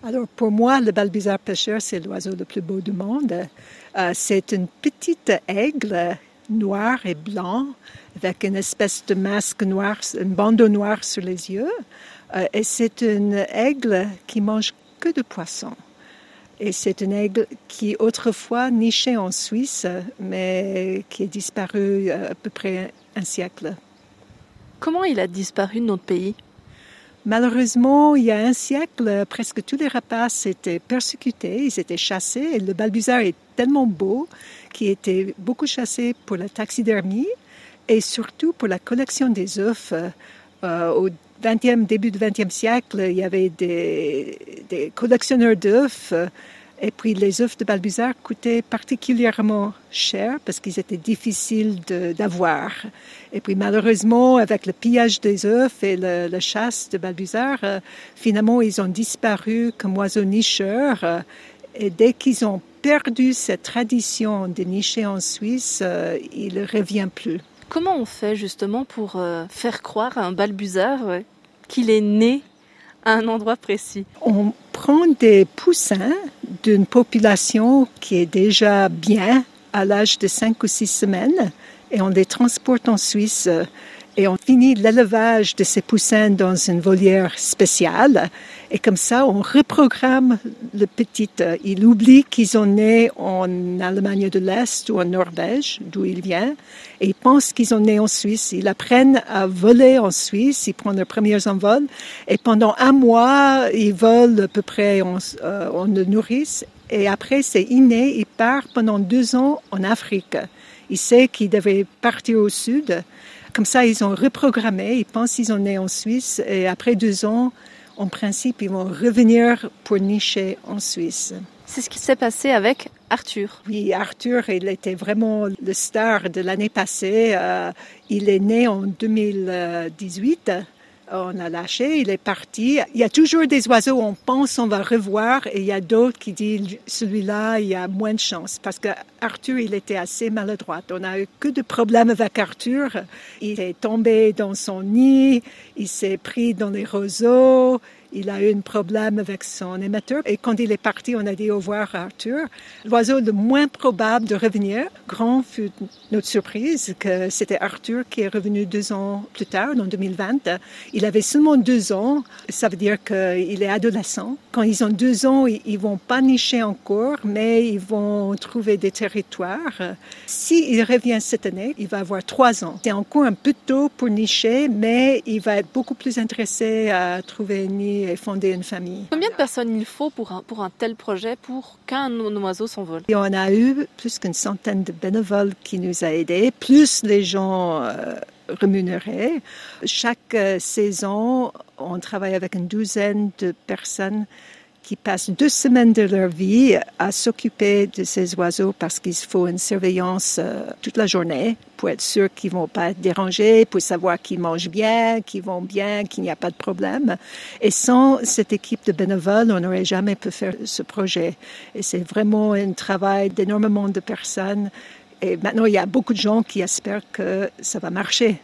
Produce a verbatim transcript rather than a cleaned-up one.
Alors pour moi, le balbuzard pêcheur, c'est l'oiseau le plus beau du monde. Euh, c'est une petite aigle noir et blanc avec une espèce de masque noir, un bandeau noir sur les yeux. Euh, et c'est une aigle qui mange que de poissons. Et c'est une aigle qui autrefois nichait en Suisse, mais qui est disparue à peu près un siècle. Comment il a disparu de notre pays ? Malheureusement, il y a un siècle, presque tous les rapaces étaient persécutés, ils étaient chassés. Et le balbuzard est tellement beau qu'il était beaucoup chassé pour la taxidermie et surtout pour la collection des œufs. Euh, au vingtième, début du vingtième siècle, il y avait des, des collectionneurs d'œufs. Et puis les œufs de balbuzard coûtaient particulièrement cher parce qu'ils étaient difficiles de, d'avoir. Et puis malheureusement, avec le pillage des œufs et le, la chasse de balbuzard, euh, finalement ils ont disparu comme oiseaux nicheurs. Euh, et dès qu'ils ont perdu cette tradition de nicher en Suisse, euh, il ne revient plus. Comment on fait justement pour euh, faire croire à un balbuzard euh, qu'il est né à un endroit précis? On prend des poussins d'une population qui est déjà bien à l'âge de cinq ou six semaines et on les transporte en Suisse et on finit l'élevage de ces poussins dans une volière spéciale et comme ça on reprogramme le petit. Il oublie qu'ils sont nés en Allemagne de l'Est ou en Norvège, d'où il vient, et ils pensent qu'ils sont nés en Suisse. Ils apprennent à voler en Suisse, ils prennent leurs premiers envols et pendant un mois ils volent à peu près, on, euh, on le nourrisse et après c'est inné, il part pendant deux ans en Afrique. Il sait qu'il devait partir au sud. Comme ça, ils ont reprogrammé, ils pensent qu'ils sont nés en Suisse et après deux ans, en principe, ils vont revenir pour nicher en Suisse. C'est ce qui s'est passé avec Arthur. Oui, Arthur, il était vraiment le star de l'année passée. Euh, il est né en deux mille dix-huit. On a lâché, il est parti. Il y a toujours des oiseaux, on pense on va revoir, et il y a d'autres qui disent celui-là, il y a moins de chance. Parce que Arthur, il était assez maladroit. On n'a eu que de problèmes avec Arthur. Il est tombé dans son nid, il s'est pris dans les roseaux, il a eu un problème avec son émetteur. Et quand il est parti, on a dit au revoir à Arthur. L'oiseau le moins probable de revenir, grand fut notre surprise que c'était Arthur qui est revenu deux ans plus tard, en deux mille vingt. Il avait seulement deux ans, ça veut dire qu'il est adolescent. Quand ils ont deux ans, ils vont pas nicher encore, mais ils vont trouver des territoires. S'il revient cette année, il va avoir trois ans. C'est encore un peu tôt pour nicher, mais il va être beaucoup plus intéressé à trouver un nid et fonder une famille. Combien de personnes il faut pour un, pour un tel projet pour qu'un oiseau s'envole? Et on a eu plus qu'une centaine de bénévoles qui nous a aidés, plus les gens euh, rémunérés. Chaque euh, saison, on travaille avec une douzaine de personnes qui passent deux semaines de leur vie à s'occuper de ces oiseaux parce qu'il faut une surveillance euh, toute la journée pour être sûr qu'ils ne vont pas être dérangés, pour savoir qu'ils mangent bien, qu'ils vont bien, qu'il n'y a pas de problème. Et sans cette équipe de bénévoles, on n'aurait jamais pu faire ce projet. Et c'est vraiment un travail d'énormément de personnes. Et maintenant, il y a beaucoup de gens qui espèrent que ça va marcher.